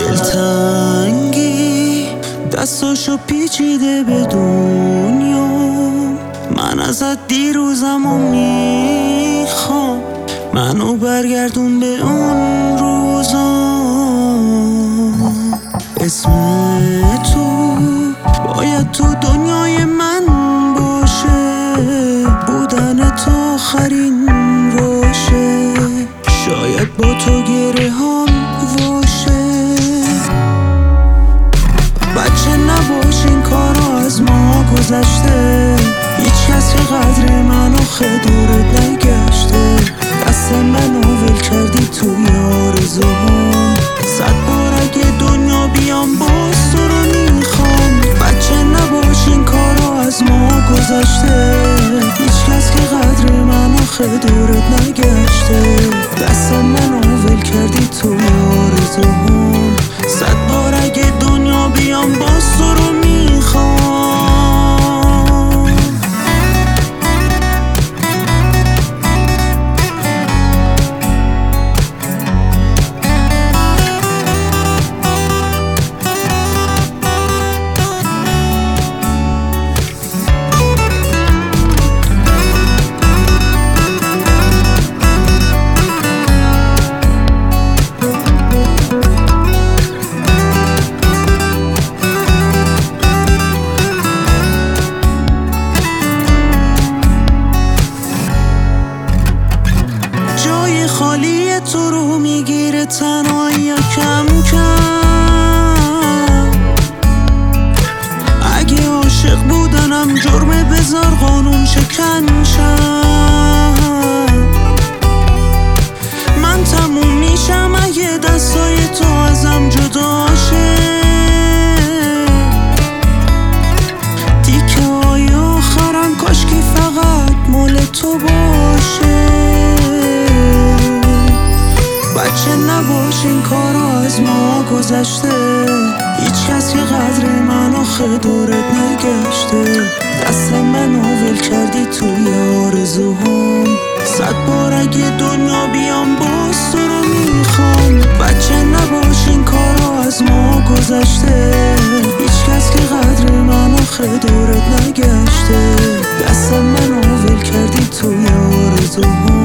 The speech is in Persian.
دلتنگی دستاشو پیچیده به دنیا، من ازت دیروزمو میخوام، منو برگردون به اون روزا. اسم تو باید تو دنیای من باشه، بودن تو آخرین باشه، شاید با تو گره هم باشه. بچه نباش این کارا از ما گذشته، هیچ کس که قدر من آخه دورت نگشته. دست منو ول کردی توی آرزوهام، 100 بار اگه دنیا بیام باز تو رو میخوام. بچه نباش این کارا از ما گذشته، هیچ کس که قدر من آخه دورت نگشته. دست منو ول کردی توی آرزوهام، 100 بار اگه دنیا بیام باز تو رو میخوام. خالی تو رو میگیره تنهایی کم کم، اگه عاشق بودنم جرمه بذار قانون شکن شم. من تموم میشم اگه دستای تو ازم جدا شه، تیکه های آخرم کاشکی فقط مال تو باشه. بچه نباش این کارا از ما گذشته، هیچ کس که قدر من آخه دورت نگشته. دست منو ول کردی توی آرزوهام، 100 بار اگه دنیا بیام باز تو رو میخوام. بچه نباش این کارا از ما گذشته، هیچ کس که قدر من آخه دورت نگشته. دست منو ول کردی توی آرزوهام،